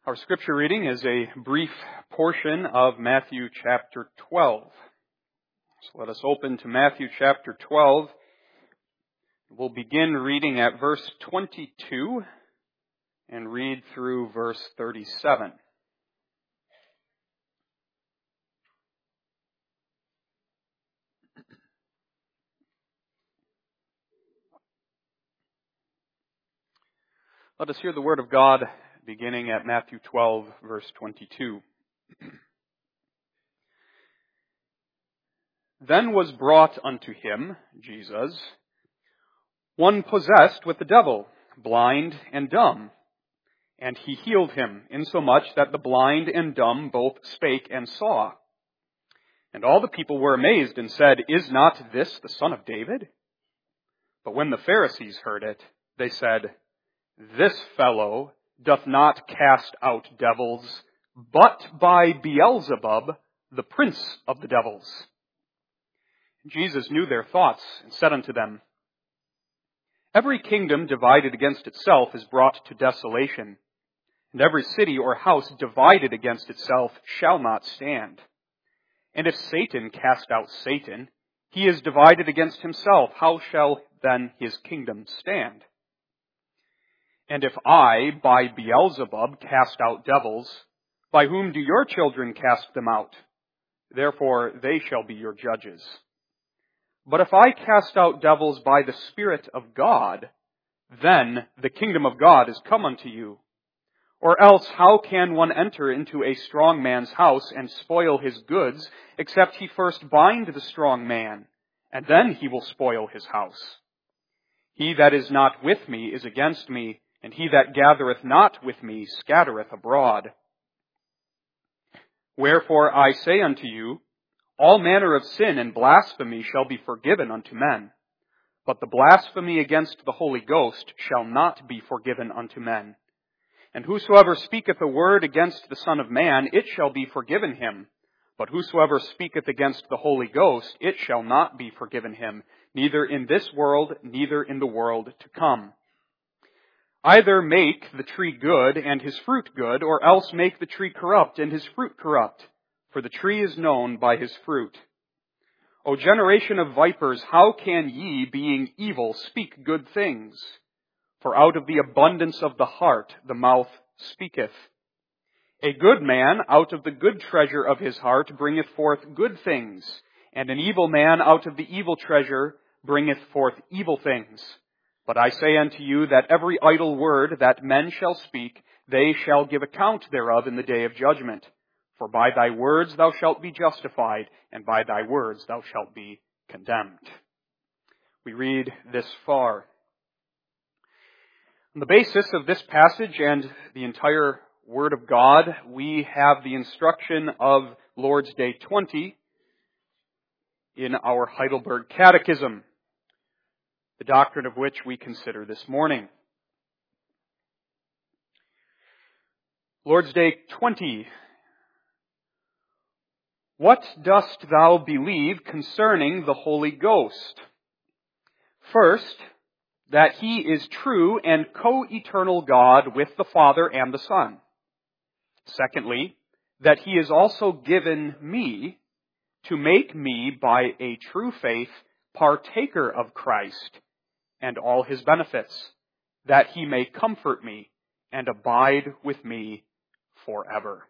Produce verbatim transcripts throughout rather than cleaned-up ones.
Our scripture reading is a brief portion of Matthew chapter twelve. So let us open to Matthew chapter twelve. We'll begin reading at verse twenty-two and read through verse thirty-seven. Let us hear the word of God beginning at Matthew twelve, verse twenty-two. Then was brought unto him, Jesus, one possessed with the devil, blind and dumb. And he healed him, insomuch that the blind and dumb both spake and saw. And all the people were amazed and said, Is not this the son of David? But when the Pharisees heard it, they said, This fellow doth not cast out devils, but by Beelzebub, the prince of the devils. Jesus knew their thoughts, and said unto them, Every kingdom divided against itself is brought to desolation, and every city or house divided against itself shall not stand. And if Satan cast out Satan, he is divided against himself. How shall then his kingdom stand? And if I, by Beelzebub, cast out devils, by whom do your children cast them out? Therefore they shall be your judges. But if I cast out devils by the Spirit of God, then the kingdom of God is come unto you. Or else how can one enter into a strong man's house and spoil his goods, except he first bind the strong man, and then he will spoil his house? He that is not with me is against me, and he that gathereth not with me scattereth abroad. Wherefore I say unto you, all manner of sin and blasphemy shall be forgiven unto men, but the blasphemy against the Holy Ghost shall not be forgiven unto men. And whosoever speaketh a word against the Son of Man, it shall be forgiven him. But whosoever speaketh against the Holy Ghost, it shall not be forgiven him, neither in this world, neither in the world to come. Either make the tree good and his fruit good, or else make the tree corrupt and his fruit corrupt. For the tree is known by his fruit. O generation of vipers, how can ye, being evil, speak good things? For out of the abundance of the heart the mouth speaketh. A good man out of the good treasure of his heart bringeth forth good things, and an evil man out of the evil treasure bringeth forth evil things. But I say unto you that every idle word that men shall speak, they shall give account thereof in the day of judgment. For by thy words thou shalt be justified, and by thy words thou shalt be condemned. We read this far. On the basis of this passage and the entire Word of God, we have the instruction of Lord's Day twenty in our Heidelberg Catechism, the doctrine of which we consider this morning. Lord's Day twenty. What dost thou believe concerning the Holy Ghost? First, that he is true and co-eternal God with the Father and the Son. Secondly, that he is also given me to make me by a true faith partaker of Christ and all his benefits, that he may comfort me and abide with me forever.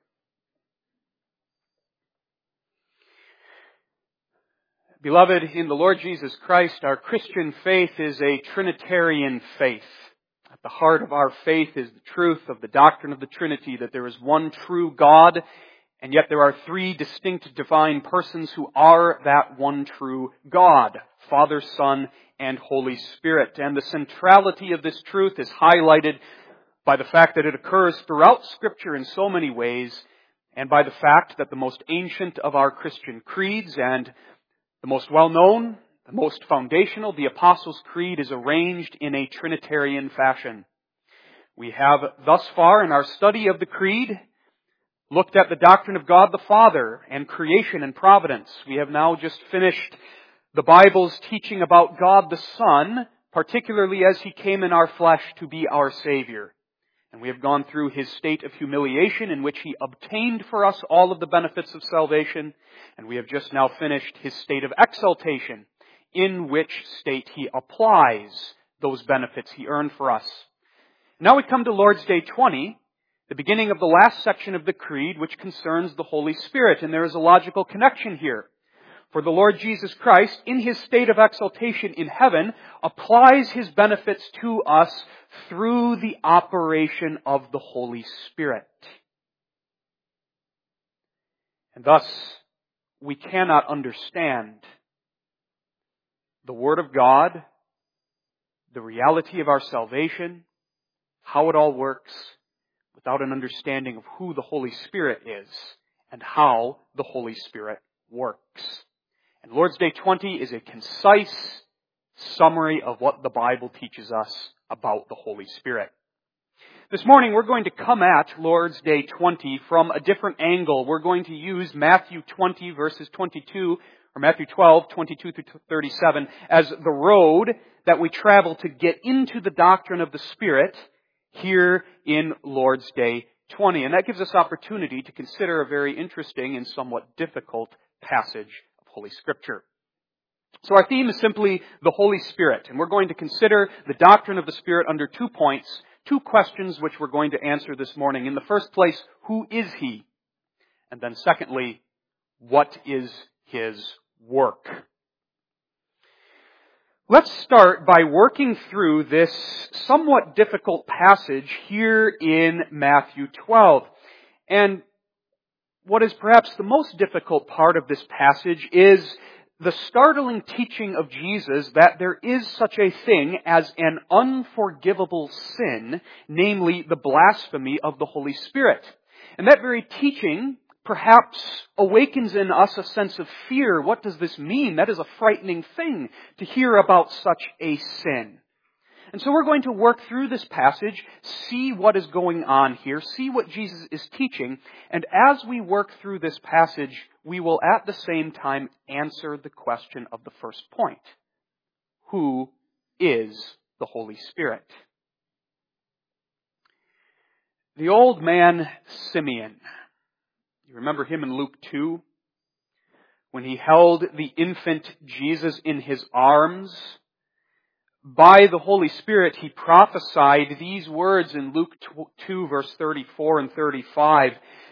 Beloved, in the Lord Jesus Christ, our Christian faith is a Trinitarian faith. At the heart of our faith is the truth of the doctrine of the Trinity, that there is one true God, and yet there are three distinct divine persons who are that one true God, Father, Son, and Holy Spirit. And the centrality of this truth is highlighted by the fact that it occurs throughout Scripture in so many ways, and by the fact that the most ancient of our Christian creeds and the most well-known, the most foundational, the Apostles' Creed, is arranged in a Trinitarian fashion. We have thus far in our study of the Creed looked at the doctrine of God the Father and creation and providence. We have now just finished the Bible's teaching about God the Son, particularly as he came in our flesh to be our Savior. And we have gone through his state of humiliation in which he obtained for us all of the benefits of salvation. And we have just now finished his state of exaltation, in which state he applies those benefits he earned for us. Now we come to Lord's Day twenty, the beginning of the last section of the Creed, which concerns the Holy Spirit. And there is a logical connection here. For the Lord Jesus Christ, in his state of exaltation in heaven, applies his benefits to us through the operation of the Holy Spirit. And thus, we cannot understand the Word of God, the reality of our salvation, how it all works, without an understanding of who the Holy Spirit is and how the Holy Spirit works. And Lord's Day twenty is a concise summary of what the Bible teaches us about the Holy Spirit. This morning we're going to come at Lord's Day twenty from a different angle. We're going to use Matthew twenty verses twenty-two, or Matthew twelve, twenty-two through thirty-seven as the road that we travel to get into the doctrine of the Spirit here in Lord's Day twenty. And that gives us opportunity to consider a very interesting and somewhat difficult passage of Holy Scripture. So our theme is simply the Holy Spirit, and we're going to consider the doctrine of the Spirit under two points, two questions which we're going to answer this morning. In the first place, who is He? And then secondly, what is His work? Let's start by working through this somewhat difficult passage here in Matthew twelve. And what is perhaps the most difficult part of this passage is the startling teaching of Jesus that there is such a thing as an unforgivable sin, namely the blasphemy of the Holy Spirit. And that very teaching perhaps awakens in us a sense of fear. What does this mean? That is a frightening thing to hear about such a sin. And so we're going to work through this passage, see what is going on here, see what Jesus is teaching, and as we work through this passage, we will at the same time answer the question of the first point. Who is the Holy Spirit? The old man Simeon, you remember him in Luke two? When he held the infant Jesus in his arms, by the Holy Spirit, he prophesied these words in Luke two, verse thirty-four and thirty-five.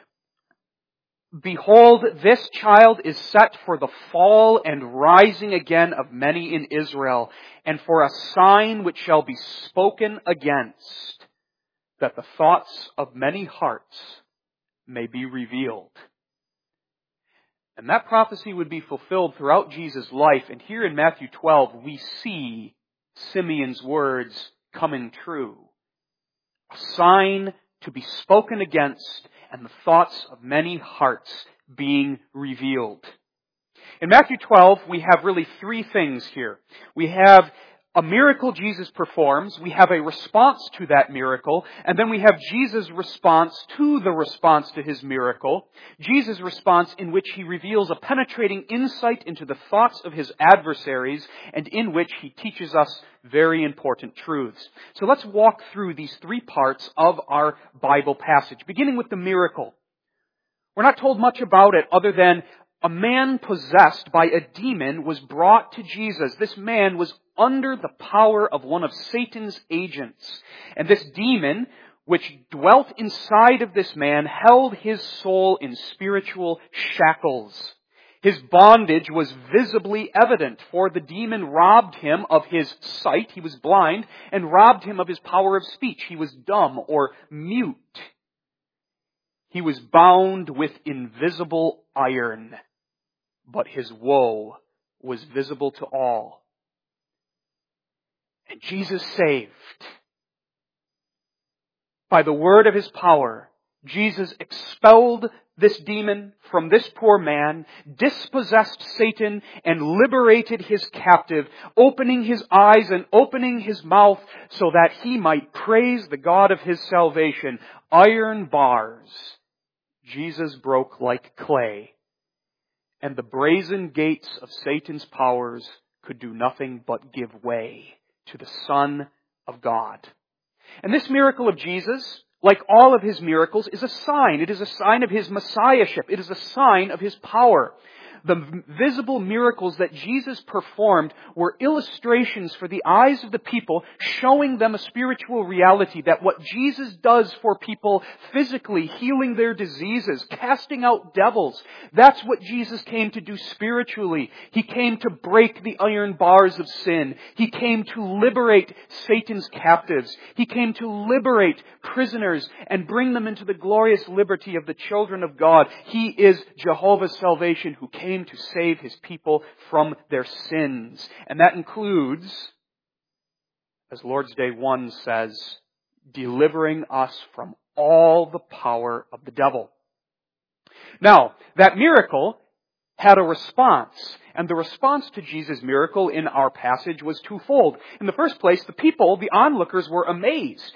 Behold, this child is set for the fall and rising again of many in Israel, and for a sign which shall be spoken against, that the thoughts of many hearts may be revealed. And that prophecy would be fulfilled throughout Jesus' life, and here in Matthew twelve, we see Simeon's words coming true. A sign to be spoken against and the thoughts of many hearts being revealed. In Matthew twelve, we have really three things here. We have a miracle Jesus performs, we have a response to that miracle, and then we have Jesus' response to the response to his miracle. Jesus' response in which he reveals a penetrating insight into the thoughts of his adversaries, and in which he teaches us very important truths. So let's walk through these three parts of our Bible passage, beginning with the miracle. We're not told much about it other than a man possessed by a demon was brought to Jesus. This man was under the power of one of Satan's agents. And this demon, which dwelt inside of this man, held his soul in spiritual shackles. His bondage was visibly evident, for the demon robbed him of his sight, he was blind, and robbed him of his power of speech, he was dumb or mute. He was bound with invisible iron, but his woe was visible to all. And Jesus saved. By the word of his power, Jesus expelled this demon from this poor man, dispossessed Satan, and liberated his captive, opening his eyes and opening his mouth so that he might praise the God of his salvation. Iron bars Jesus broke like clay, and the brazen gates of Satan's powers could do nothing but give way to the Son of God. And this miracle of Jesus like all of his miracles, is a sign. It is a sign of his messiahship. It is a sign of his power. The visible miracles that Jesus performed were illustrations for the eyes of the people, showing them a spiritual reality that what Jesus does for people physically, healing their diseases, casting out devils, that's what Jesus came to do spiritually. He came to break the iron bars of sin. He came to liberate Satan's captives. He came to liberate prisoners and bring them into the glorious liberty of the children of God. He is Jehovah's salvation who came to save his people from their sins. And that includes, as Lord's Day one says, delivering us from all the power of the devil. Now, that miracle had a response. And the response to Jesus' miracle in our passage was twofold. In the first place, the people, the onlookers, were amazed.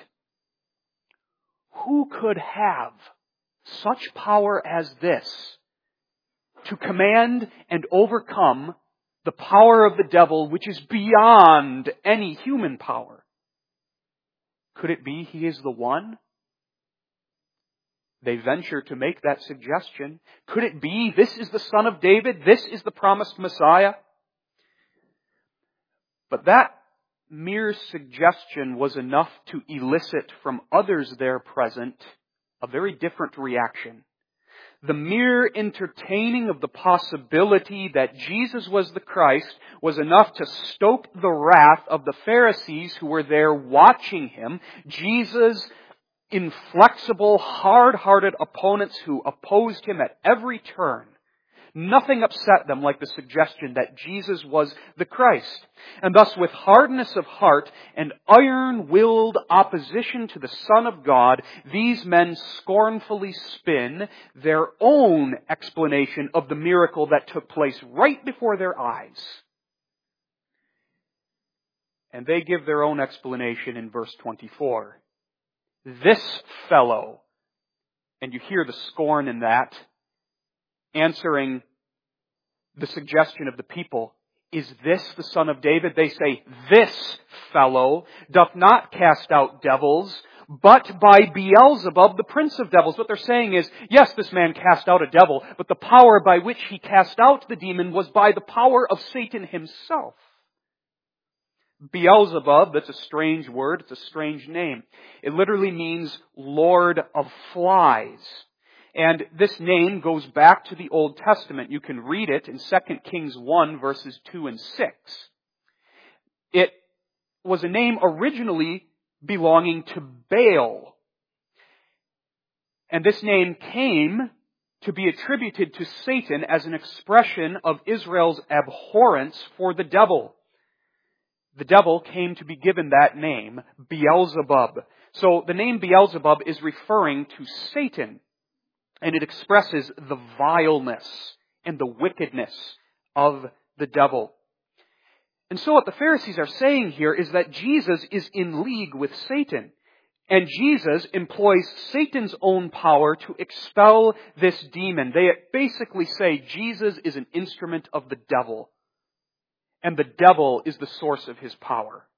Who could have such power as this to command and overcome the power of the devil, which is beyond any human power? Could it be he is the one? They venture to make that suggestion. Could it be this is the Son of David? This is the promised Messiah? But that mere suggestion was enough to elicit from others there present a very different reaction. The mere entertaining of the possibility that Jesus was the Christ was enough to stoke the wrath of the Pharisees who were there watching him. Jesus' inflexible, hard-hearted opponents who opposed him at every turn. Nothing upset them like the suggestion that Jesus was the Christ. And thus, with hardness of heart and iron-willed opposition to the Son of God, these men scornfully spin their own explanation of the miracle that took place right before their eyes. And they give their own explanation in verse twenty-four. This fellow, and you hear the scorn in that, answering the suggestion of the people, is this the Son of David? They say, this fellow doth not cast out devils, but by Beelzebub, the prince of devils. What they're saying is, yes, this man cast out a devil, but the power by which he cast out the demon was by the power of Satan himself. Beelzebub, that's a strange word, it's a strange name. It literally means Lord of Flies. And this name goes back to the Old Testament. You can read it in Second Kings one, verses two and six. It was a name originally belonging to Baal. And this name came to be attributed to Satan as an expression of Israel's abhorrence for the devil. The devil came to be given that name, Beelzebub. So the name Beelzebub is referring to Satan, and it expresses the vileness and the wickedness of the devil. And so what the Pharisees are saying here is that Jesus is in league with Satan, and Jesus employs Satan's own power to expel this demon. They basically say Jesus is an instrument of the devil, and the devil is the source of his power.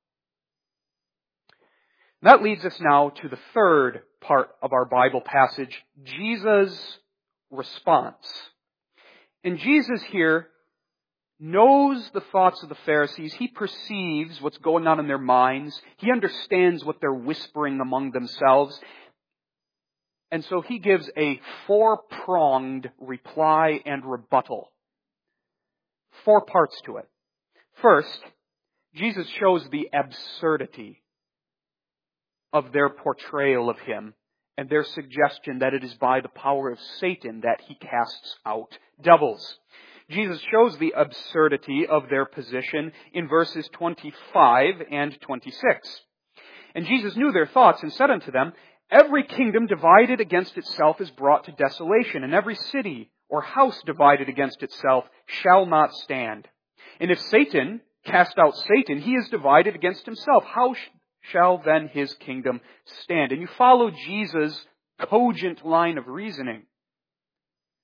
That leads us now to the third part of our Bible passage, Jesus' response. And Jesus here knows the thoughts of the Pharisees. He perceives what's going on in their minds. He understands what they're whispering among themselves. And so he gives a four-pronged reply and rebuttal. Four parts to it. First, Jesus shows the absurdity of their portrayal of him and their suggestion that it is by the power of Satan that he casts out devils. Jesus shows the absurdity of their position in verses twenty-five and twenty-six. And Jesus knew their thoughts and said unto them, every kingdom divided against itself is brought to desolation, and every city or house divided against itself shall not stand. And if Satan cast out Satan, he is divided against himself. How sh- shall then his kingdom stand? And you follow Jesus' cogent line of reasoning.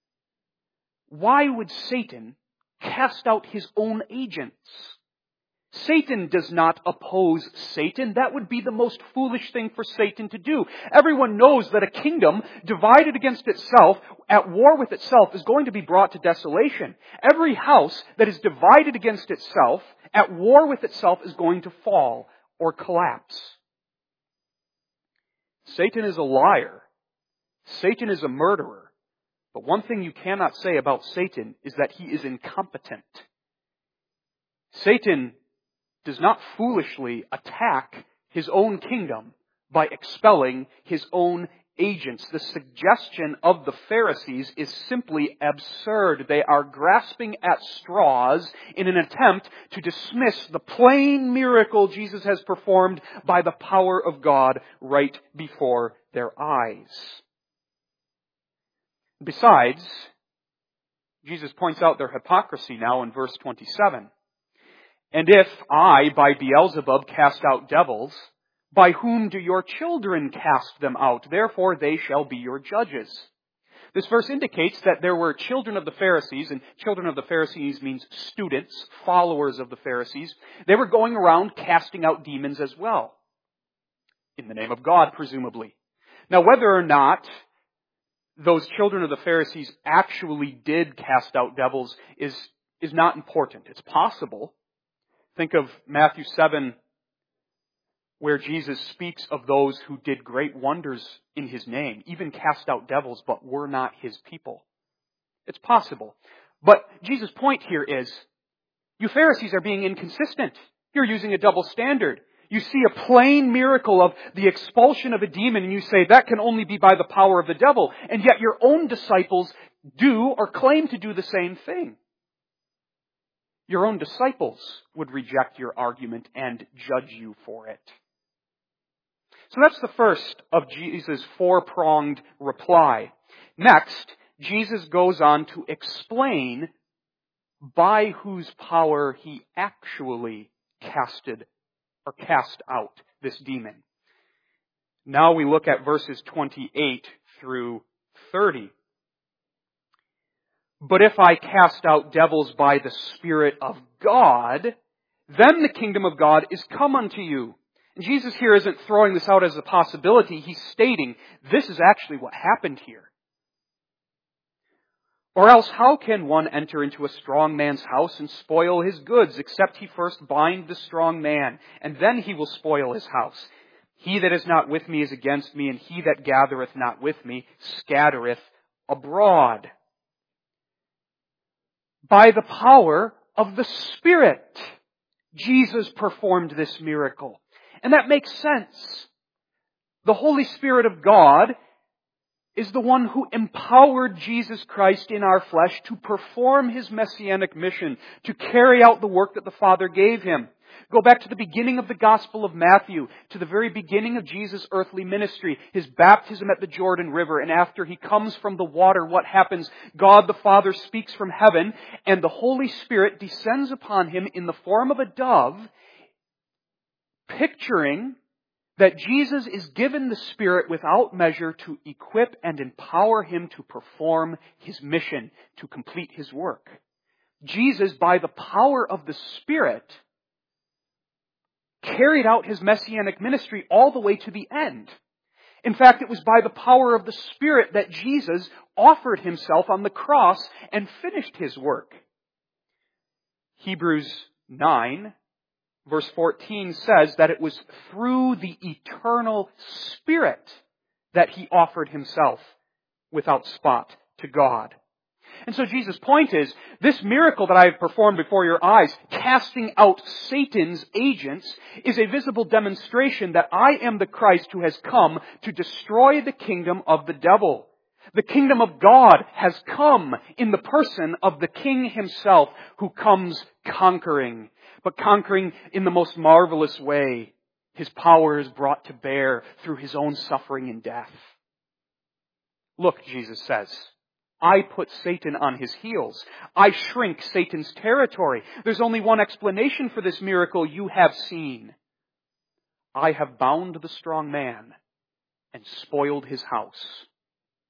Why would Satan cast out his own agents? Satan does not oppose Satan. That would be the most foolish thing for Satan to do. Everyone knows that a kingdom divided against itself, at war with itself, is going to be brought to desolation. Every house that is divided against itself, at war with itself, is going to fall or collapse. Satan is a liar. Satan is a murderer. But one thing you cannot say about Satan is that he is incompetent. Satan does not foolishly attack his own kingdom by expelling his own agents. The suggestion of the Pharisees is simply absurd. They are grasping at straws in an attempt to dismiss the plain miracle Jesus has performed by the power of God right before their eyes. Besides, Jesus points out their hypocrisy now in verse twenty-seven. And if I, by Beelzebub, cast out devils, by whom do your children cast them out? Therefore they shall be your judges. This verse indicates that there were children of the Pharisees, and children of the Pharisees means students, followers of the Pharisees. They were going around casting out demons as well. In the name of God, presumably. Now, whether or not those children of the Pharisees actually did cast out devils is, is not important. It's possible. Think of Matthew seven, where Jesus speaks of those who did great wonders in His name, even cast out devils, but were not His people. It's possible. But Jesus' point here is, you Pharisees are being inconsistent. You're using a double standard. You see a plain miracle of the expulsion of a demon, and you say that can only be by the power of the devil, and yet your own disciples do or claim to do the same thing. Your own disciples would reject your argument and judge you for it. So that's the first of Jesus' four-pronged reply. Next, Jesus goes on to explain by whose power He actually casted or cast out this demon. Now we look at verses twenty-eight through thirty. But if I cast out devils by the Spirit of God, then the kingdom of God is come unto you. And Jesus here isn't throwing this out as a possibility. He's stating this is actually what happened here. Or else how can one enter into a strong man's house and spoil his goods, except he first bind the strong man, and then he will spoil his house? He that is not with me is against me, and he that gathereth not with me scattereth abroad. By the power of the Spirit, Jesus performed this miracle. And that makes sense. The Holy Spirit of God is the one who empowered Jesus Christ in our flesh to perform His messianic mission, to carry out the work that the Father gave Him. Go back to the beginning of the Gospel of Matthew, to the very beginning of Jesus' earthly ministry, His baptism at the Jordan River, and after He comes from the water, what happens? God the Father speaks from heaven, and the Holy Spirit descends upon Him in the form of a dove, picturing that Jesus is given the Spirit without measure to equip and empower Him to perform His mission, to complete His work. Jesus, by the power of the Spirit, carried out His messianic ministry all the way to the end. In fact, it was by the power of the Spirit that Jesus offered Himself on the cross and finished His work. Hebrews nine, verse fourteen says that it was through the eternal Spirit that He offered Himself without spot to God. And so Jesus' point is, this miracle that I have performed before your eyes, casting out Satan's agents, is a visible demonstration that I am the Christ who has come to destroy the kingdom of the devil. The kingdom of God has come in the person of the King Himself, who comes conquering, but conquering in the most marvelous way. His power is brought to bear through His own suffering and death. Look, Jesus says, I put Satan on his heels. I shrink Satan's territory. There's only one explanation for this miracle you have seen. I have bound the strong man and spoiled his house.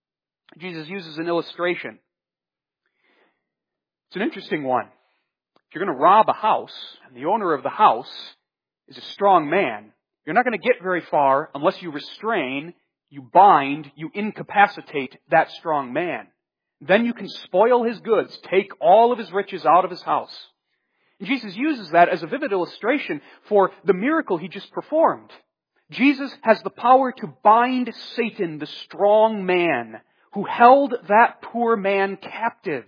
Jesus uses an illustration. It's an interesting one. If you're going to rob a house, and the owner of the house is a strong man, you're not going to get very far unless you restrain, you bind, you incapacitate that strong man. Then you can spoil his goods, take all of his riches out of his house. And Jesus uses that as a vivid illustration for the miracle he just performed. Jesus has the power to bind Satan, the strong man, who held that poor man captive.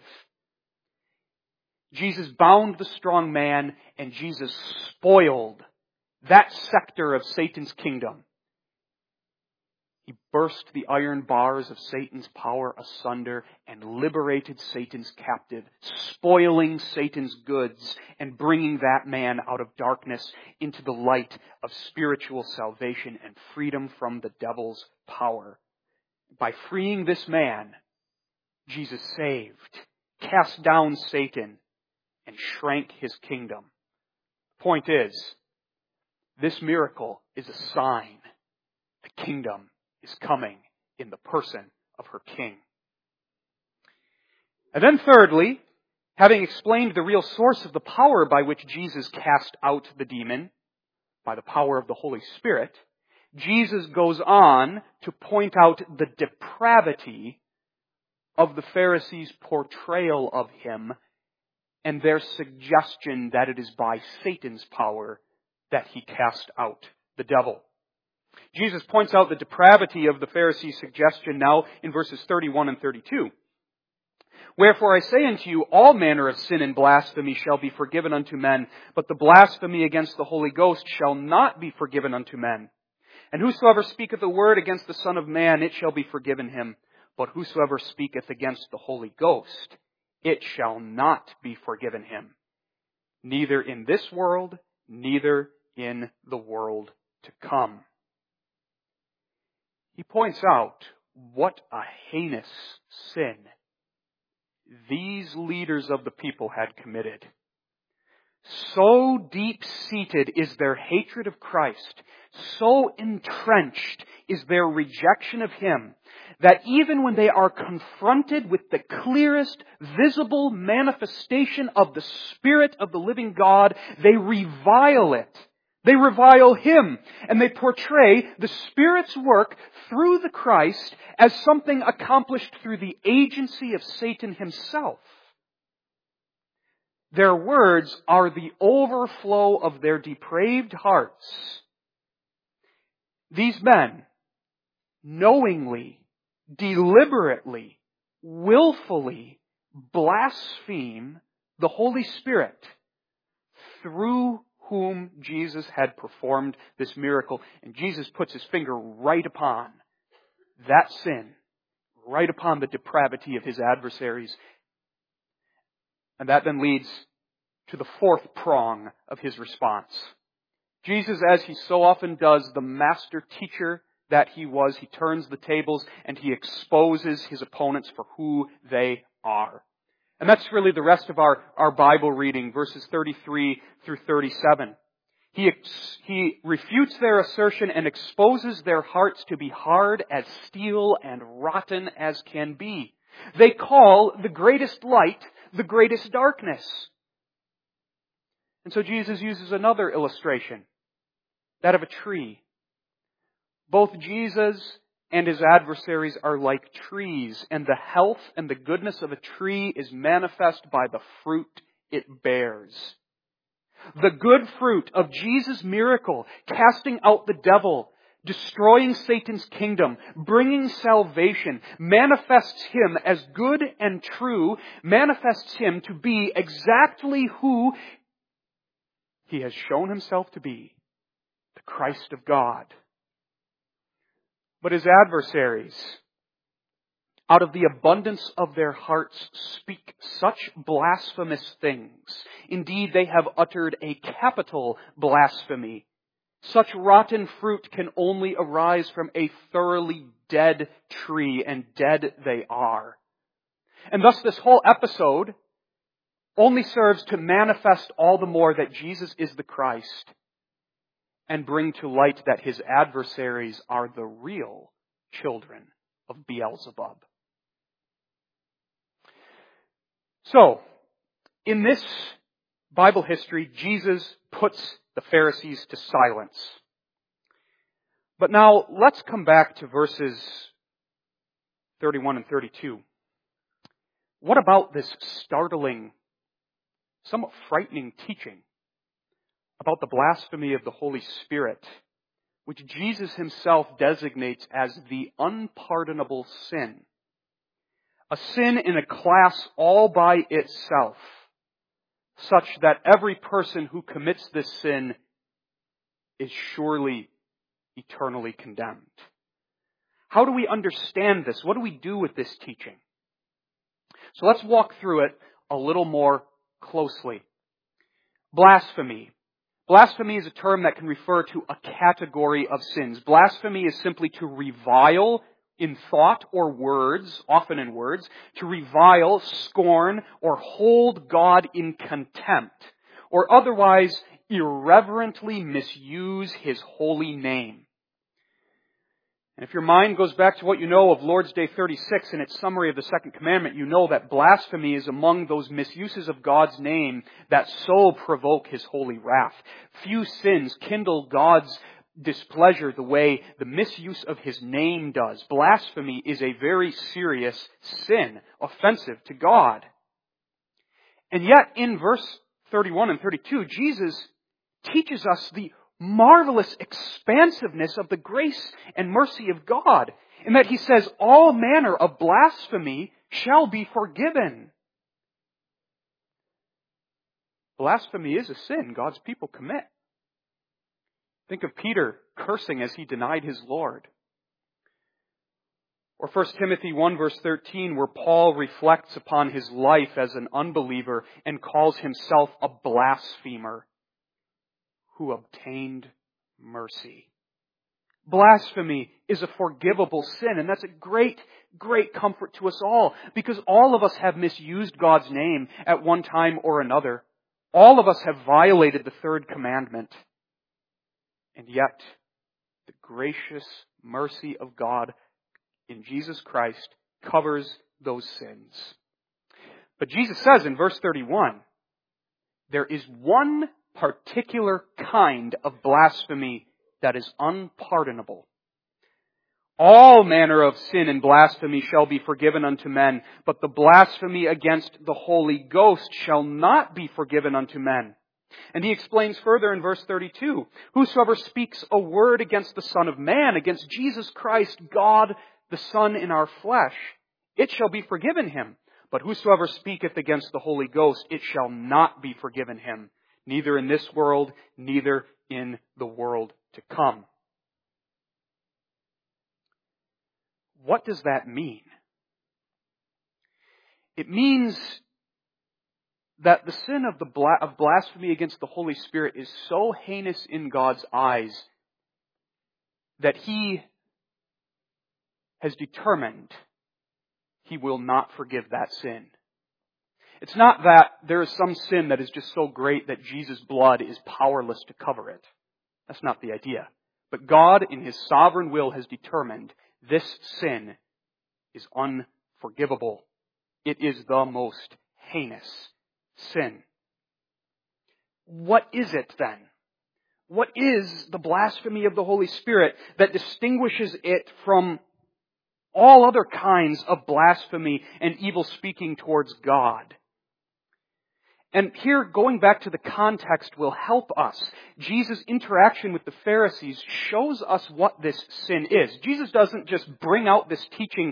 Jesus bound the strong man, and Jesus spoiled that sector of Satan's kingdom. He burst the iron bars of Satan's power asunder and liberated Satan's captive, spoiling Satan's goods and bringing that man out of darkness into the light of spiritual salvation and freedom from the devil's power. By freeing this man, Jesus saved, cast down Satan, and shrank his kingdom. Point is, this miracle is a sign the kingdom is coming in the person of her king. And then thirdly, having explained the real source of the power by which Jesus cast out the demon, by the power of the Holy Spirit, Jesus goes on to point out the depravity of the Pharisees' portrayal of him and their suggestion that it is by Satan's power that he cast out the devil. Jesus points out the depravity of the Pharisees' suggestion now in verses thirty-one and thirty-two. Wherefore I say unto you, all manner of sin and blasphemy shall be forgiven unto men, but the blasphemy against the Holy Ghost shall not be forgiven unto men. And whosoever speaketh a word against the Son of Man, it shall be forgiven him. But whosoever speaketh against the Holy Ghost, it shall not be forgiven him. Neither in this world, neither in the world to come. He points out what a heinous sin these leaders of the people had committed. So deep-seated is their hatred of Christ, so entrenched is their rejection of Him, that even when they are confronted with the clearest visible manifestation of the Spirit of the living God, they revile it. They revile Him, and they portray the Spirit's work through the Christ as something accomplished through the agency of Satan himself. Their words are the overflow of their depraved hearts. These men knowingly, deliberately, willfully blaspheme the Holy Spirit through whom Jesus had performed this miracle. And Jesus puts His finger right upon that sin, right upon the depravity of His adversaries. And that then leads to the fourth prong of His response. Jesus, as He so often does, the master teacher that He was, He turns the tables and He exposes His opponents for who they are. And that's really the rest of our, our Bible reading, verses thirty-three through thirty-seven. He, ex, he refutes their assertion and exposes their hearts to be hard as steel and rotten as can be. They call the greatest light the greatest darkness. And so Jesus uses another illustration, that of a tree. Both Jesus and His adversaries are like trees, and the health and the goodness of a tree is manifest by the fruit it bears. The good fruit of Jesus' miracle, casting out the devil, destroying Satan's kingdom, bringing salvation, manifests Him as good and true, manifests Him to be exactly who He has shown Himself to be, the Christ of God. But His adversaries, out of the abundance of their hearts, speak such blasphemous things. Indeed, they have uttered a capital blasphemy. Such rotten fruit can only arise from a thoroughly dead tree, and dead they are. And thus this whole episode only serves to manifest all the more that Jesus is the Christ, and bring to light that His adversaries are the real children of Beelzebub. So, in this Bible history, Jesus puts the Pharisees to silence. But now let's come back to verses thirty-one and thirty-two. What about this startling, somewhat frightening teaching about the blasphemy of the Holy Spirit, which Jesus himself designates as the unpardonable sin? A sin in a class all by itself, such that every person who commits this sin is surely eternally condemned. How do we understand this? What do we do with this teaching? So let's walk through it a little more closely. Blasphemy. Blasphemy is a term that can refer to a category of sins. Blasphemy is simply to revile in thought or words, often in words, to revile, scorn, or hold God in contempt, or otherwise irreverently misuse His holy name. And if your mind goes back to what you know of Lord's Day thirty-six and its summary of the second commandment, you know that blasphemy is among those misuses of God's name that so provoke His holy wrath. Few sins kindle God's displeasure the way the misuse of His name does. Blasphemy is a very serious sin, offensive to God. And yet, in verse thirty-one and thirty-two, Jesus teaches us the marvelous expansiveness of the grace and mercy of God, in that He says, all manner of blasphemy shall be forgiven. Blasphemy is a sin God's people commit. Think of Peter cursing as he denied his Lord. Or First Timothy one verse thirteen, where Paul reflects upon his life as an unbeliever and calls himself a blasphemer who obtained mercy. Blasphemy is a forgivable sin, and that's a great, great comfort to us all, because all of us have misused God's name at one time or another. All of us have violated the third commandment. And yet, the gracious mercy of God in Jesus Christ covers those sins. But Jesus says in verse thirty-one, there is one particular kind of blasphemy that is unpardonable. All manner of sin and blasphemy shall be forgiven unto men, but the blasphemy against the Holy Ghost shall not be forgiven unto men. And he explains further in verse thirty-two, whosoever speaks a word against the Son of Man, against Jesus Christ, God the Son in our flesh, it shall be forgiven him. But whosoever speaketh against the Holy Ghost, it shall not be forgiven him, neither in this world, neither in the world to come. What does that mean? It means that the sin of, the bla- of blasphemy against the Holy Spirit is so heinous in God's eyes that He has determined He will not forgive that sin. It's not that there is some sin that is just so great that Jesus' blood is powerless to cover it. That's not the idea. But God, in His sovereign will, has determined this sin is unforgivable. It is the most heinous sin. What is it then? What is the blasphemy of the Holy Spirit that distinguishes it from all other kinds of blasphemy and evil speaking towards God? And here, going back to the context will help us. Jesus' interaction with the Pharisees shows us what this sin is. Jesus doesn't just bring out this teaching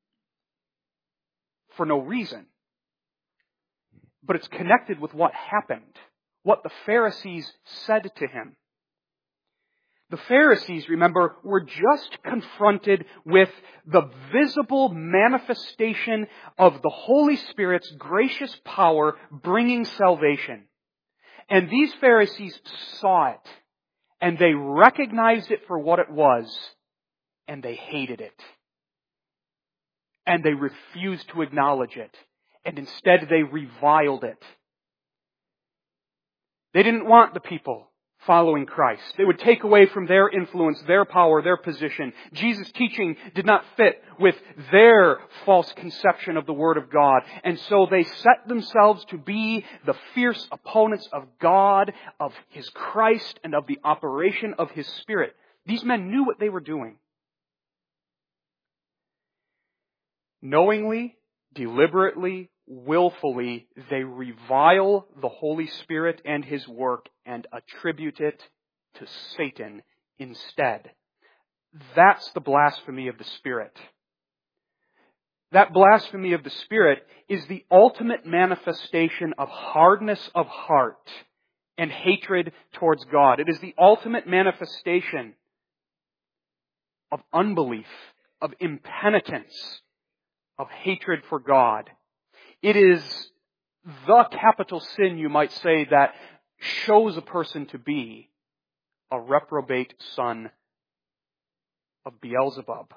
for no reason, but it's connected with what happened, what the Pharisees said to Him. The Pharisees, remember, were just confronted with the visible manifestation of the Holy Spirit's gracious power bringing salvation. And these Pharisees saw it, and they recognized it for what it was, and they hated it. And they refused to acknowledge it, and instead they reviled it. They didn't want the people following Christ. It would take away from their influence, their power, their position. Jesus' teaching did not fit with their false conception of the Word of God. And so they set themselves to be the fierce opponents of God, of His Christ, and of the operation of His Spirit. These men knew what they were doing. Knowingly, deliberately, willfully, they revile the Holy Spirit and His work and attribute it to Satan instead. That's the blasphemy of the Spirit. That blasphemy of the Spirit is the ultimate manifestation of hardness of heart and hatred towards God. It is the ultimate manifestation of unbelief, of impenitence, of hatred for God. It is the capital sin, you might say, that shows a person to be a reprobate son of Beelzebub.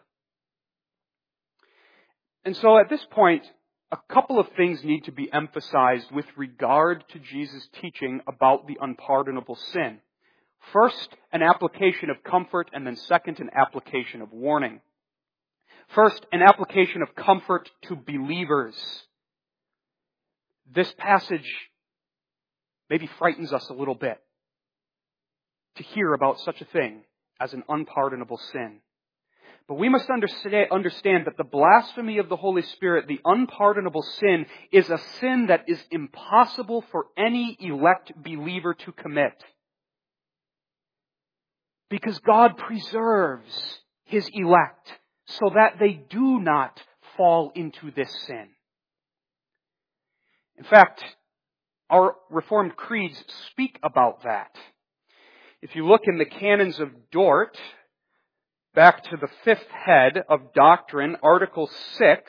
And so at this point, a couple of things need to be emphasized with regard to Jesus' teaching about the unpardonable sin. First, an application of comfort, and then second, an application of warning. First, an application of comfort to believers. This passage maybe frightens us a little bit to hear about such a thing as an unpardonable sin. But we must understand that the blasphemy of the Holy Spirit, the unpardonable sin, is a sin that is impossible for any elect believer to commit. Because God preserves His elect so that they do not fall into this sin. In fact, our Reformed creeds speak about that. If you look in the Canons of Dort, back to the fifth head of doctrine, Article six,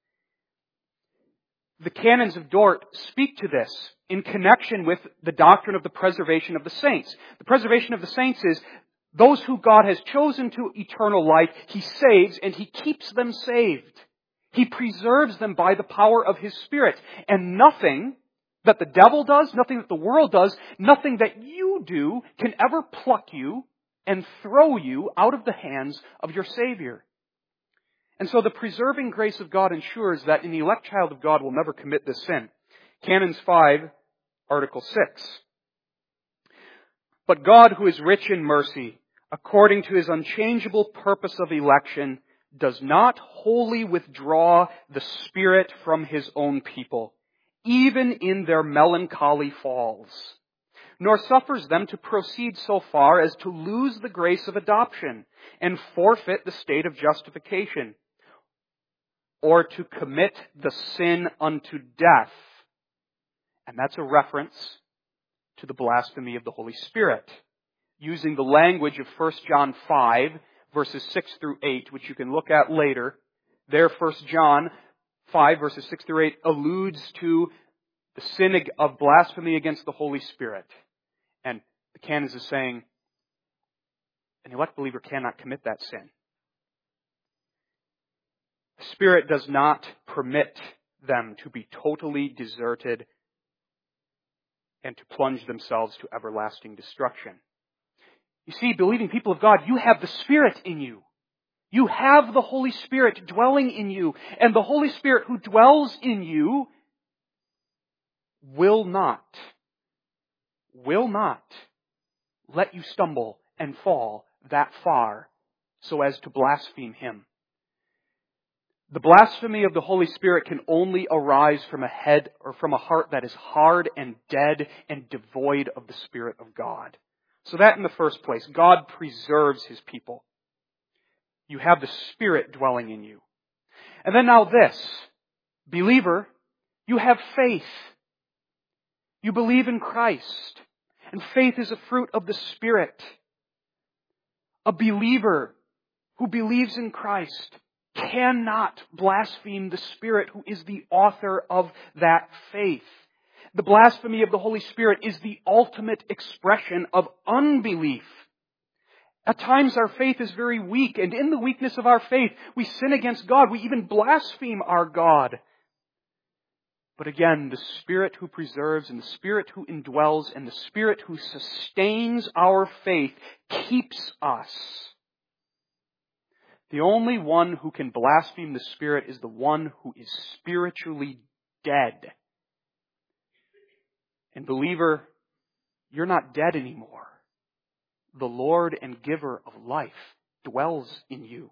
the Canons of Dort speak to this in connection with the doctrine of the preservation of the saints. The preservation of the saints is those who God has chosen to eternal life, He saves and He keeps them saved. He preserves them by the power of His Spirit. And nothing that the devil does, nothing that the world does, nothing that you do can ever pluck you and throw you out of the hands of your Savior. And so the preserving grace of God ensures that an elect child of God will never commit this sin. Canons five, Article six. But God, who is rich in mercy, according to His unchangeable purpose of election, does not wholly withdraw the Spirit from His own people, even in their melancholy falls, nor suffers them to proceed so far as to lose the grace of adoption and forfeit the state of justification, or to commit the sin unto death. And that's a reference to the blasphemy of the Holy Spirit, using the language of First John five, verses six through eight, which you can look at later. There, First John five, verses six through eight, alludes to the sin of blasphemy against the Holy Spirit. And the Canons is saying, an elect believer cannot commit that sin. The Spirit does not permit them to be totally deserted and to plunge themselves to everlasting destruction. You see, believing people of God, you have the Spirit in you. You have the Holy Spirit dwelling in you. And the Holy Spirit who dwells in you will not, will not let you stumble and fall that far so as to blaspheme Him. The blasphemy of the Holy Spirit can only arise from a head or from a heart that is hard and dead and devoid of the Spirit of God. So that in the first place, God preserves His people. You have the Spirit dwelling in you. And then now this, believer, you have faith. You believe in Christ. And faith is a fruit of the Spirit. A believer who believes in Christ cannot blaspheme the Spirit who is the author of that faith. The blasphemy of the Holy Spirit is the ultimate expression of unbelief. At times our faith is very weak, and in the weakness of our faith, we sin against God. We even blaspheme our God. But again, the Spirit who preserves and the Spirit who indwells and the Spirit who sustains our faith keeps us. The only one who can blaspheme the Spirit is the one who is spiritually dead. And believer, you're not dead anymore. The Lord and giver of life dwells in you.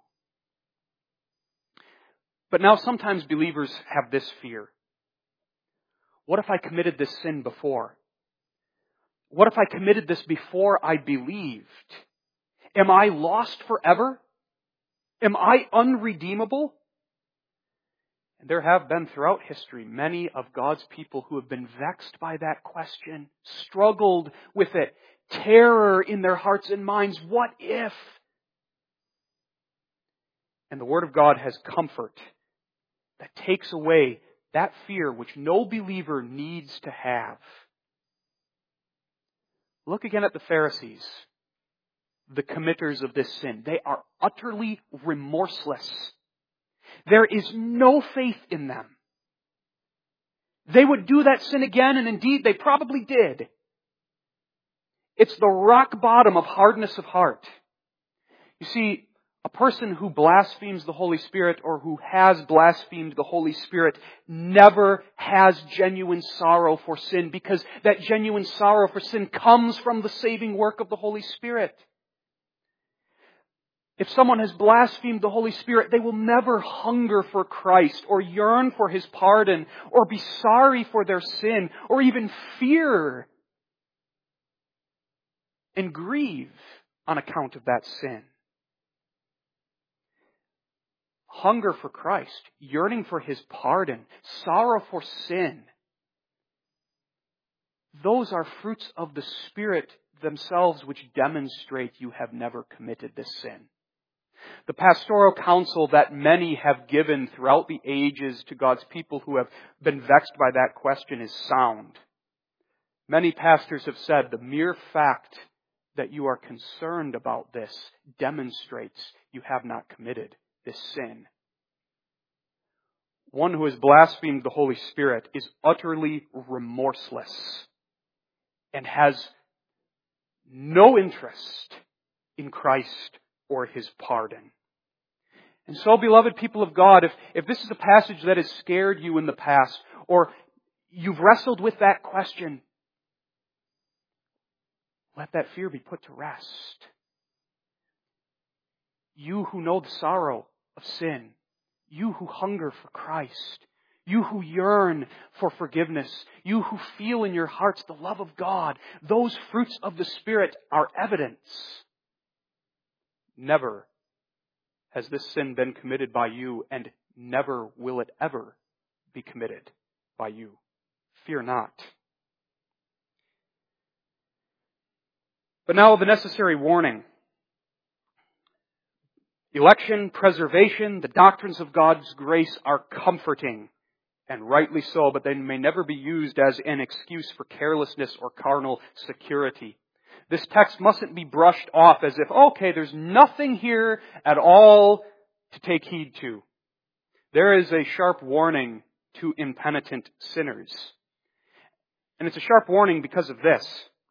But now sometimes believers have this fear. What if I committed this sin before? What if I committed this before I believed? Am I lost forever? Am I unredeemable? And there have been throughout history many of God's people who have been vexed by that question, struggled with it, terror in their hearts and minds. What if? And the Word of God has comfort that takes away that fear which no believer needs to have. Look again at the Pharisees, the committers of this sin. They are utterly remorseless. There is no faith in them. They would do that sin again, and indeed they probably did. It's the rock bottom of hardness of heart. You see, a person who blasphemes the Holy Spirit or who has blasphemed the Holy Spirit never has genuine sorrow for sin, because that genuine sorrow for sin comes from the saving work of the Holy Spirit. If someone has blasphemed the Holy Spirit, they will never hunger for Christ or yearn for His pardon or be sorry for their sin or even fear and grieve on account of that sin. Hunger for Christ, yearning for His pardon, sorrow for sin. Those are fruits of the Spirit themselves which demonstrate you have never committed this sin. The pastoral counsel that many have given throughout the ages to God's people who have been vexed by that question is sound. Many pastors have said the mere fact that you are concerned about this demonstrates you have not committed this sin. One who has blasphemed the Holy Spirit is utterly remorseless and has no interest in Christ or His pardon. And so, beloved people of God, if, if this is a passage that has scared you in the past, or you've wrestled with that question, let that fear be put to rest. You who know the sorrow of sin, you who hunger for Christ, you who yearn for forgiveness, you who feel in your hearts the love of God, those fruits of the Spirit are evidence. Never has this sin been committed by you, and never will it ever be committed by you. Fear not. But now the necessary warning. Election, preservation, the doctrines of God's grace are comforting, and rightly so, but they may never be used as an excuse for carelessness or carnal security. This text mustn't be brushed off as if, okay, there's nothing here at all to take heed to. There is a sharp warning to impenitent sinners. And it's a sharp warning because of this.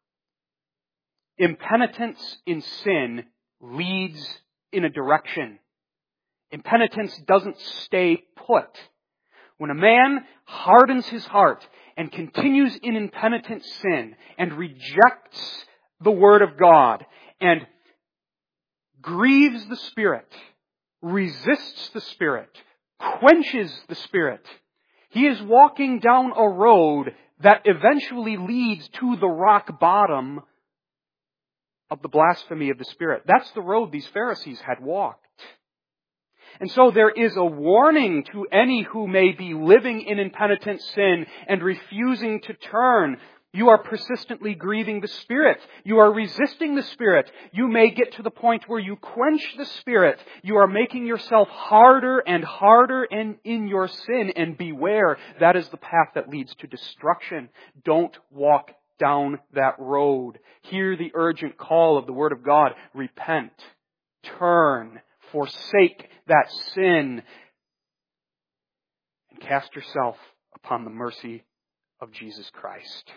Impenitence in sin leads in a direction. Impenitence doesn't stay put. When a man hardens his heart and continues in impenitent sin and rejects the Word of God and grieves the Spirit, resists the Spirit, quenches the Spirit, he is walking down a road that eventually leads to the rock bottom of the blasphemy of the Spirit. That's the road these Pharisees had walked. And so there is a warning to any who may be living in impenitent sin and refusing to turn. You are persistently grieving the Spirit. You are resisting the Spirit. You may get to the point where you quench the Spirit. You are making yourself harder and harder in, in your sin. And beware, that is the path that leads to destruction. Don't walk down that road. Hear the urgent call of the Word of God. Repent. Turn. Forsake that sin. And cast yourself upon the mercy of Jesus Christ.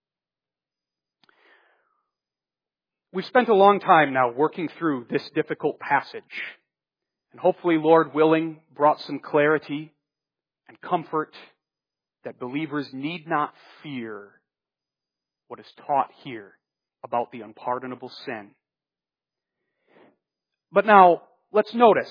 We've spent a long time now working through this difficult passage, and hopefully, Lord willing, brought some clarity and comfort that believers need not fear what is taught here about the unpardonable sin. But now, let's notice,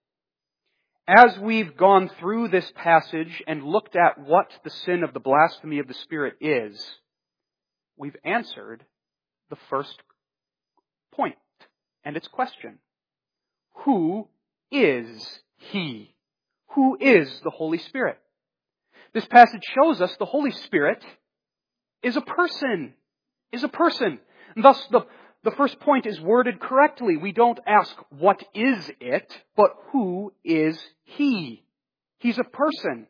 as we've gone through this passage and looked at what the sin of the blasphemy of the Spirit is, we've answered the first point and its question. Who is He? Who is the Holy Spirit? This passage shows us the Holy Spirit is a person, is a person. And thus, the, the first point is worded correctly. We don't ask, what is it, but who is He? He's a person.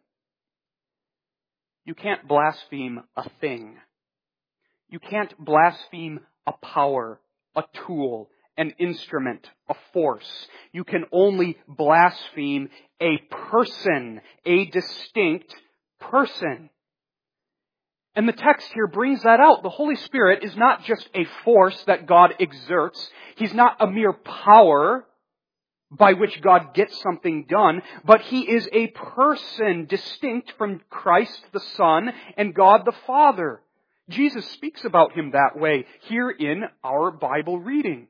You can't blaspheme a thing. You can't blaspheme a power, a tool, an instrument, a force. You can only blaspheme a person, a distinct person. And the text here brings that out. The Holy Spirit is not just a force that God exerts. He's not a mere power by which God gets something done, but He is a person distinct from Christ the Son and God the Father. Jesus speaks about Him that way here in our Bible reading.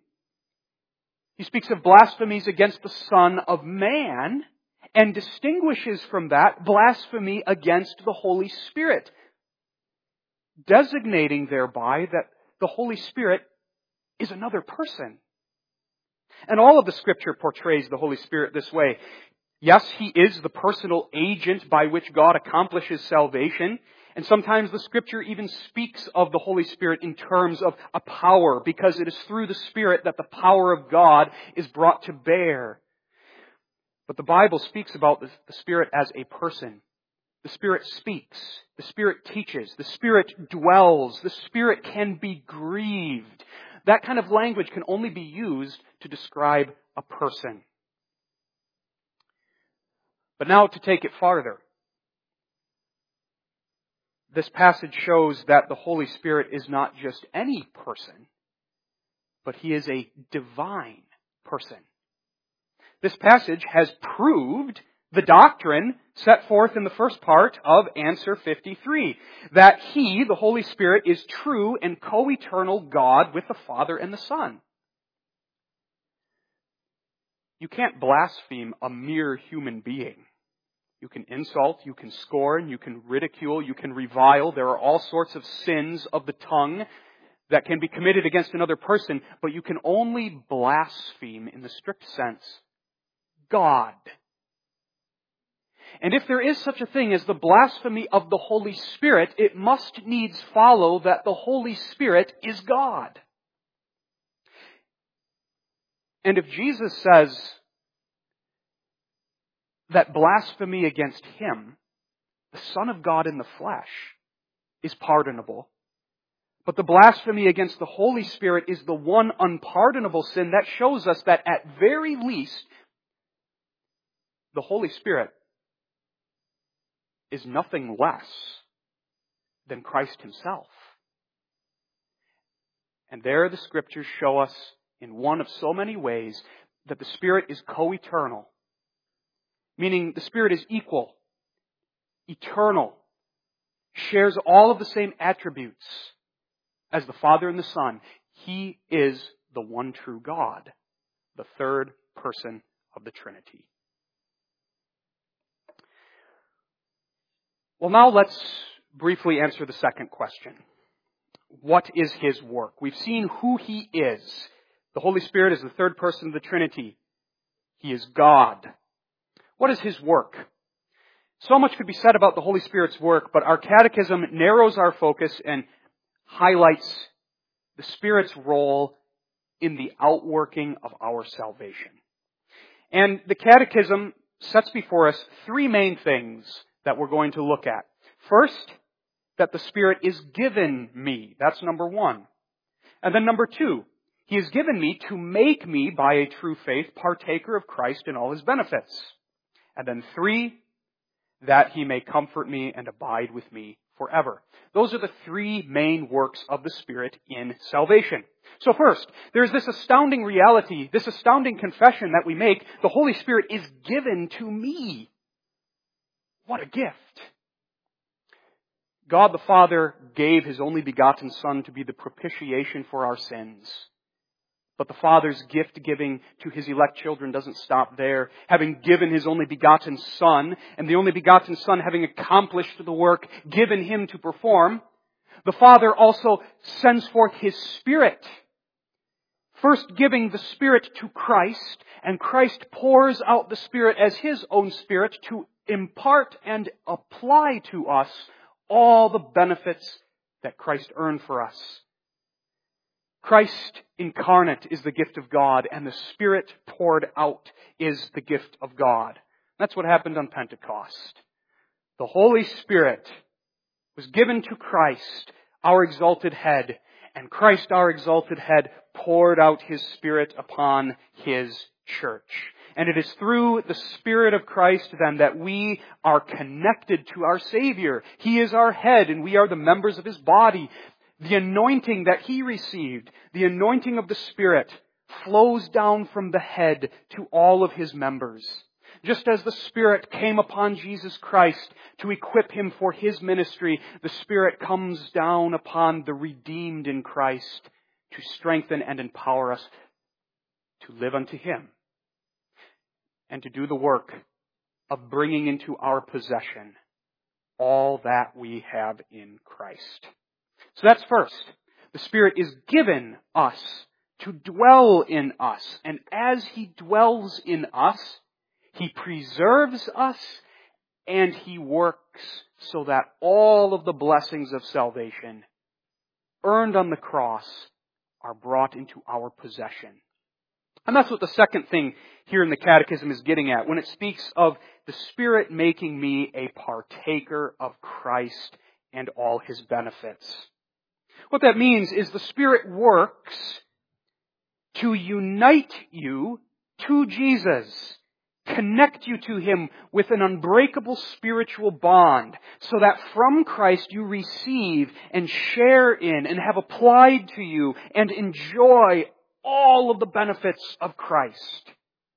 He speaks of blasphemies against the Son of Man and distinguishes from that blasphemy against the Holy Spirit, designating thereby that the Holy Spirit is another person. And all of the Scripture portrays the Holy Spirit this way. Yes, He is the personal agent by which God accomplishes salvation. And sometimes the Scripture even speaks of the Holy Spirit in terms of a power, because it is through the Spirit that the power of God is brought to bear. But the Bible speaks about the Spirit as a person. The Spirit speaks. The Spirit teaches. The Spirit dwells. The Spirit can be grieved. That kind of language can only be used to describe a person. But now to take it farther. This passage shows that the Holy Spirit is not just any person, but He is a divine person. This passage has proved the doctrine set forth in the first part of answer fifty-three, that He, the Holy Spirit, is true and co-eternal God with the Father and the Son. You can't blaspheme a mere human being. You can insult, you can scorn, you can ridicule, you can revile. There are all sorts of sins of the tongue that can be committed against another person, but you can only blaspheme in the strict sense God. And if there is such a thing as the blasphemy of the Holy Spirit, it must needs follow that the Holy Spirit is God. And if Jesus says that blasphemy against Him, the Son of God in the flesh, is pardonable, but the blasphemy against the Holy Spirit is the one unpardonable sin, that shows us that at very least, the Holy Spirit is nothing less than Christ Himself. And there the Scriptures show us in one of so many ways that the Spirit is co-eternal, meaning the Spirit is equal, eternal, shares all of the same attributes as the Father and the Son. He is the one true God, the third person of the Trinity. Well, now let's briefly answer the second question. What is His work? We've seen who He is. The Holy Spirit is the third person of the Trinity. He is God. What is His work? So much could be said about the Holy Spirit's work, but our catechism narrows our focus and highlights the Spirit's role in the outworking of our salvation. And the catechism sets before us three main things that we're going to look at. First, that the Spirit is given me. That's number one. And then number two, He is given me to make me, by a true faith, partaker of Christ and all His benefits. And then three, that he may comfort me and abide with me forever. Those are the three main works of the Spirit in salvation. So first, there's this astounding reality, this astounding confession that we make. The Holy Spirit is given to me. What a gift. God the Father gave His only begotten Son to be the propitiation for our sins. But the Father's gift-giving to His elect children doesn't stop there. Having given His only begotten Son, and the only begotten Son having accomplished the work given Him to perform, the Father also sends forth His Spirit. First giving the Spirit to Christ, and Christ pours out the Spirit as His own Spirit to impart and apply to us all the benefits that Christ earned for us. Christ incarnate is the gift of God, and the Spirit poured out is the gift of God. That's what happened on Pentecost. The Holy Spirit was given to Christ, our exalted head, and Christ, our exalted head, poured out His Spirit upon His church. And it is through the Spirit of Christ, then, that we are connected to our Savior. He is our head, and we are the members of His body. The anointing that He received, the anointing of the Spirit, flows down from the head to all of His members. Just as the Spirit came upon Jesus Christ to equip Him for His ministry, the Spirit comes down upon the redeemed in Christ to strengthen and empower us to live unto Him and to do the work of bringing into our possession all that we have in Christ. So that's first. The Spirit is given us to dwell in us. And as He dwells in us, He preserves us and He works so that all of the blessings of salvation earned on the cross are brought into our possession. And that's what the second thing here in the Catechism is getting at when it speaks of the Spirit making me a partaker of Christ and all His benefits. What that means is the Spirit works to unite you to Jesus, connect you to Him with an unbreakable spiritual bond, so that from Christ you receive and share in and have applied to you and enjoy all of the benefits of Christ.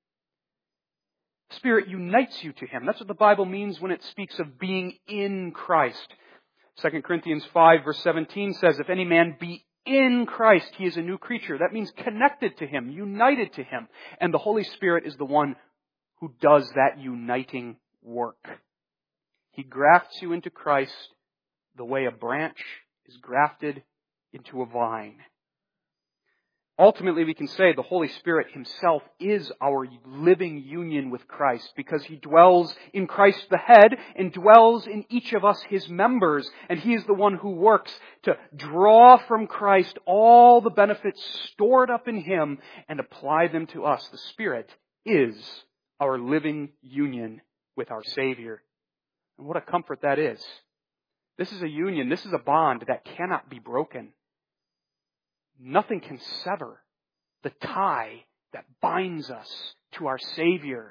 Spirit unites you to Him. That's what the Bible means when it speaks of being in Christ. Second Corinthians five verse seventeen says, if any man be in Christ, he is a new creature. That means connected to Him, united to Him. And the Holy Spirit is the one who does that uniting work. He grafts you into Christ the way a branch is grafted into a vine. Ultimately, we can say the Holy Spirit Himself is our living union with Christ because He dwells in Christ the head and dwells in each of us, His members. And He is the one who works to draw from Christ all the benefits stored up in Him and apply them to us. The Spirit is our living union with our Savior. And what a comfort that is. This is a union, this is a bond that cannot be broken. Nothing can sever the tie that binds us to our Savior.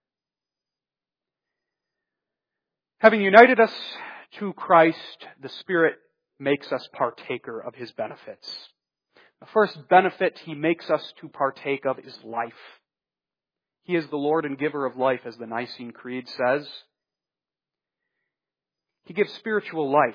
Having united us to Christ, the Spirit makes us partaker of His benefits. The first benefit He makes us to partake of is life. He is the Lord and giver of life, as the Nicene Creed says. He gives spiritual life.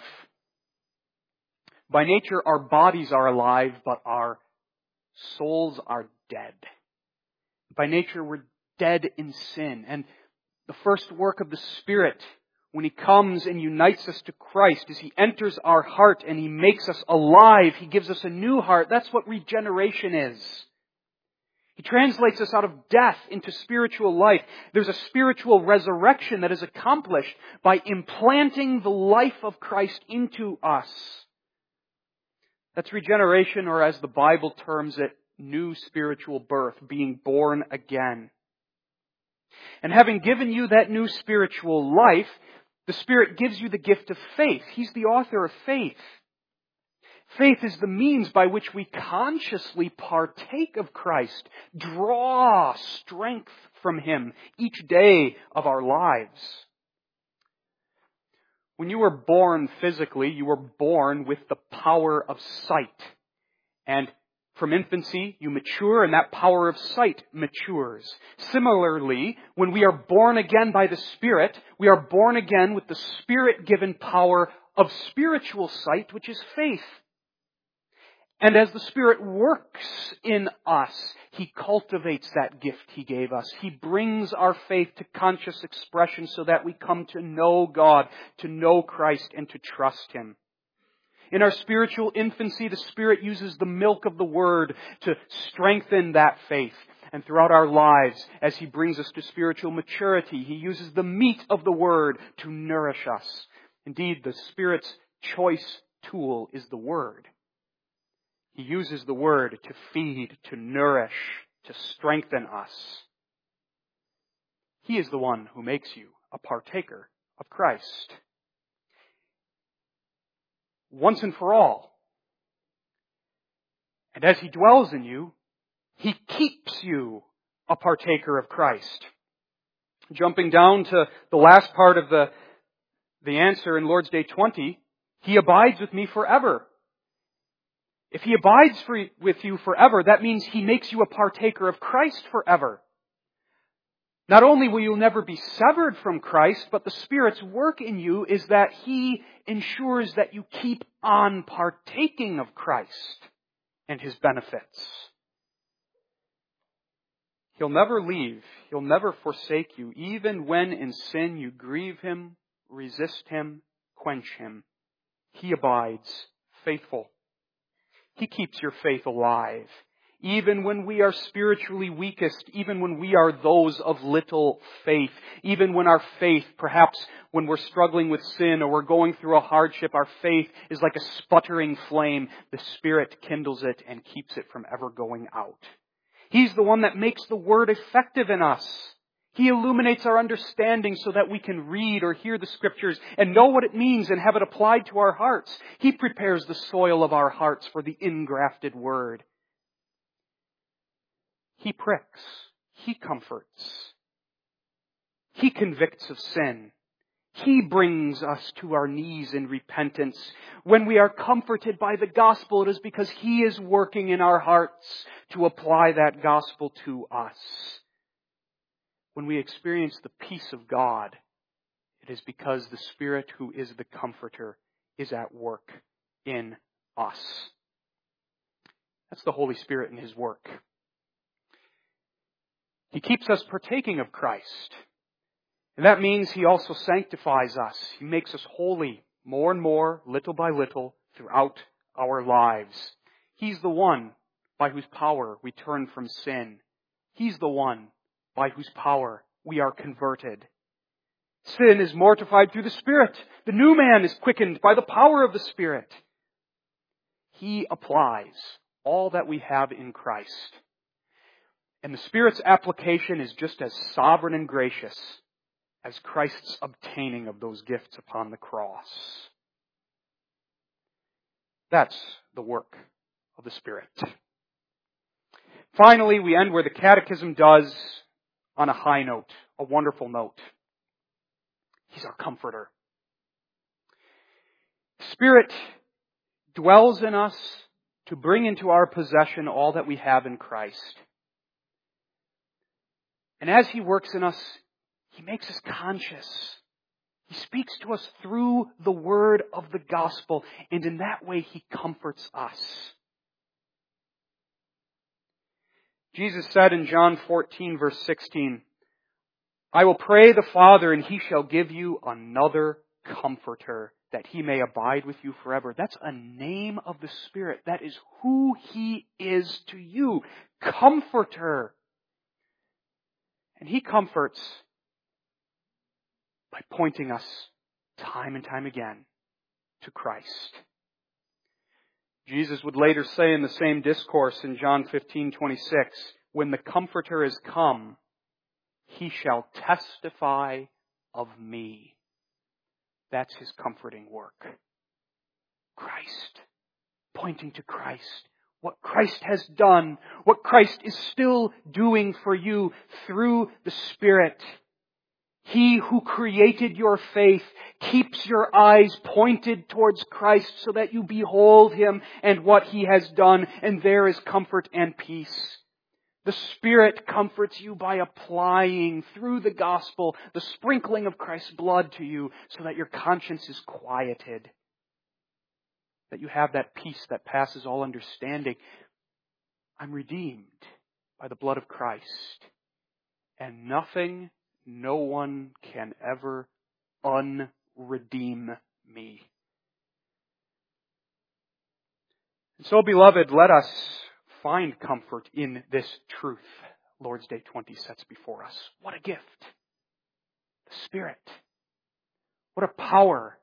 By nature, our bodies are alive, but our souls are dead. By nature, we're dead in sin. And the first work of the Spirit, when He comes and unites us to Christ, is He enters our heart and He makes us alive. He gives us a new heart. That's what regeneration is. He translates us out of death into spiritual life. There's a spiritual resurrection that is accomplished by implanting the life of Christ into us. That's regeneration, or as the Bible terms it, new spiritual birth, being born again. And having given you that new spiritual life, the Spirit gives you the gift of faith. He's the author of faith. Faith is the means by which we consciously partake of Christ, draw strength from Him each day of our lives. When you were born physically, you were born with the power of sight. And from infancy, you mature, and that power of sight matures. Similarly, when we are born again by the Spirit, we are born again with the Spirit-given power of spiritual sight, which is faith. And as the Spirit works in us, He cultivates that gift He gave us. He brings our faith to conscious expression so that we come to know God, to know Christ, and to trust Him. In our spiritual infancy, the Spirit uses the milk of the Word to strengthen that faith. And throughout our lives, as He brings us to spiritual maturity, He uses the meat of the Word to nourish us. Indeed, the Spirit's choice tool is the Word. He uses the Word to feed, to nourish, to strengthen us. He is the one who makes you a partaker of Christ. Once and for all. And as He dwells in you, He keeps you a partaker of Christ. Jumping down to the last part of the, the answer in Lord's Day twenty, He abides with me forever. If He abides for, with you forever, that means He makes you a partaker of Christ forever. Not only will you never be severed from Christ, but the Spirit's work in you is that He ensures that you keep on partaking of Christ and His benefits. He'll never leave. He'll never forsake you, even when in sin you grieve Him, resist Him, quench Him. He abides faithful. He keeps your faith alive. Even when we are spiritually weakest, even when we are those of little faith, even when our faith, perhaps when we're struggling with sin or we're going through a hardship, our faith is like a sputtering flame. The Spirit kindles it and keeps it from ever going out. He's the one that makes the Word effective in us. He illuminates our understanding so that we can read or hear the Scriptures and know what it means and have it applied to our hearts. He prepares the soil of our hearts for the ingrafted Word. He pricks. He comforts. He convicts of sin. He brings us to our knees in repentance. When we are comforted by the gospel, it is because He is working in our hearts to apply that gospel to us. When we experience the peace of God, it is because the Spirit, who is the Comforter, is at work in us. That's the Holy Spirit and His work. He keeps us partaking of Christ. And that means He also sanctifies us. He makes us holy more and more, little by little, throughout our lives. He's the one by whose power we turn from sin. He's the one by whose power we are converted. Sin is mortified through the Spirit. The new man is quickened by the power of the Spirit. He applies all that we have in Christ. And the Spirit's application is just as sovereign and gracious as Christ's obtaining of those gifts upon the cross. That's the work of the Spirit. Finally, we end where the Catechism does, on a high note, a wonderful note. He's our Comforter. Spirit dwells in us to bring into our possession all that we have in Christ. And as He works in us, He makes us conscious. He speaks to us through the word of the gospel, and in that way He comforts us. Jesus said in John fourteen, verse sixteen, I will pray the Father, and He shall give you another Comforter, that He may abide with you forever. That's a name of the Spirit. That is who He is to you. Comforter. And He comforts by pointing us time and time again to Christ. Jesus would later say in the same discourse in John fifteen twenty-six, when the Comforter is come, He shall testify of me. That's His comforting work. Christ. Pointing to Christ. What Christ has done. What Christ is still doing for you through the Spirit. He who created your faith keeps your eyes pointed towards Christ so that you behold Him and what He has done, and there is comfort and peace. The Spirit comforts you by applying through the gospel the sprinkling of Christ's blood to you so that your conscience is quieted, that you have that peace that passes all understanding. I'm redeemed by the blood of Christ, and nothing, no one can ever unredeem me. And so, beloved, let us find comfort in this truth Lord's Day twenty sets before us. What a gift! The Spirit. What a power!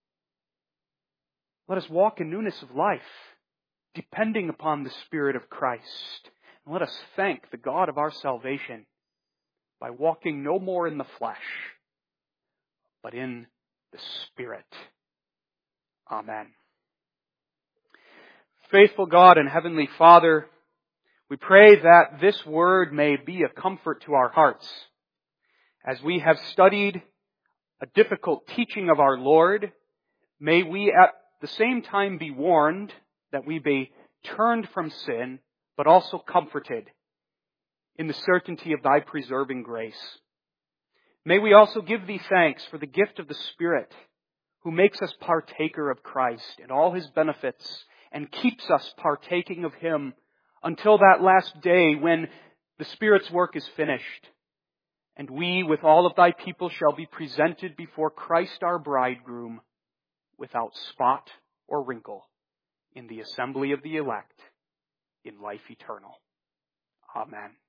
Let us walk in newness of life, depending upon the Spirit of Christ. And let us thank the God of our salvation by walking no more in the flesh, but in the Spirit. Amen. Faithful God and Heavenly Father, we pray that this word may be a comfort to our hearts. As we have studied a difficult teaching of our Lord, may we at the same time be warned that we be turned from sin, but also comforted in the certainty of Thy preserving grace. May we also give Thee thanks for the gift of the Spirit, who makes us partaker of Christ and all His benefits, and keeps us partaking of Him until that last day when the Spirit's work is finished, and we, with all of Thy people, shall be presented before Christ our bridegroom, without spot or wrinkle, in the assembly of the elect, in life eternal. Amen.